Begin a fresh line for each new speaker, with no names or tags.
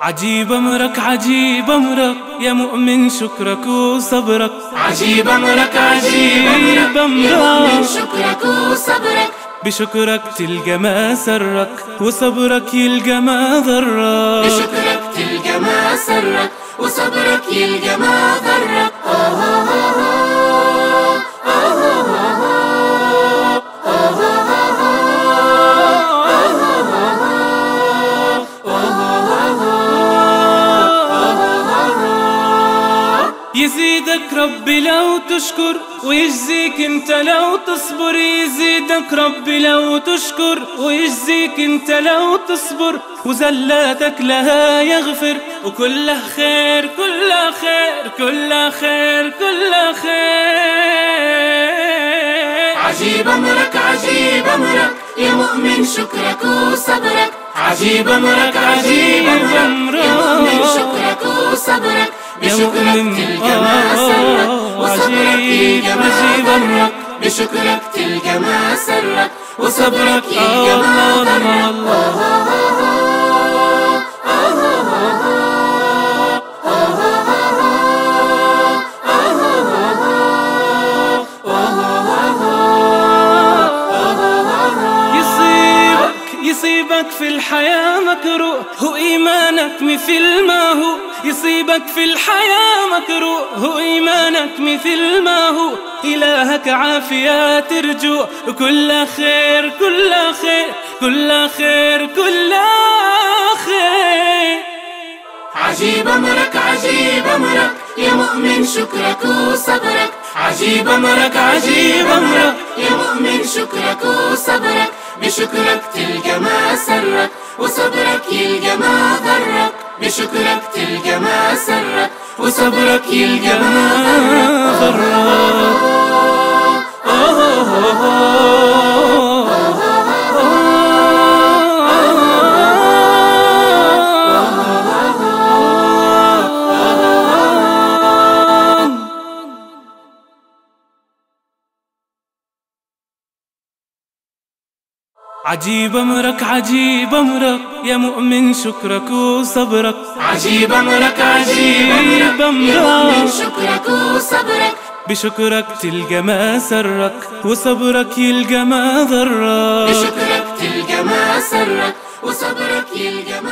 عجيب أمرك عجيب أمرك يا مؤمن، شكرك وصبرك.
عجيب أمرك عجيب أمرك يا مؤمن، شكرك وصبرك.
بشكرك تلقى ما سرك، وصبرك يلقى ما ضرك.
بشكرك تلقى ما سرك، وصبرك يلقى ما ضرك.
يزيدك ربي لو تشكر، ويجزيك انت لو تصبر. يزيدك ربي لو تشكر، ويجزيك انت لو تصبر. وزلاتك لها يغفر، وكله خير كله خير كله خير كله خير.
عجيب أمرك عجيب أمرك يا مؤمن، شكرك وصبرك. عجيب أمرك عجيب أمرك يا مؤمن، شكرك وصبرك. بشكرك تلقى ما سرك، وصبرك يلقى ما ضرك. بشكرك تلقى ما سرك، وصبرك يلقى ما ضرك.
يصيبك في الحياة مكروه، وإيمانك مثل ما هو. يصيبك في الحياة مكروه، وإيمانك مثل ما هو. إلهك عافية ترجو، وكل خير كل خير كل خير كل خير.
عجيب أمرك عجيب أمرك يا مؤمن، شكرك وصبرك. عجيب أمرك عجيب أمرك يا مؤمن، شكرك وصبرك. بشكرك تلقى ما سرك، وصبرك يلقى ما ضرك. بشكرك تلقى ما سرك، وصبرك يلقى ما ضرك.
عجيب أمرك عجيب أمرك يا مؤمن، شكرك وصبرك.
عجيب أمرك عجيب أمرك يا مؤمن، شكرك وصبرك.
بشكرك تلقى ما سرك، وصبرك يلقى ما ضرك.
بشكرك تلقى ما سرك، وصبرك يلقى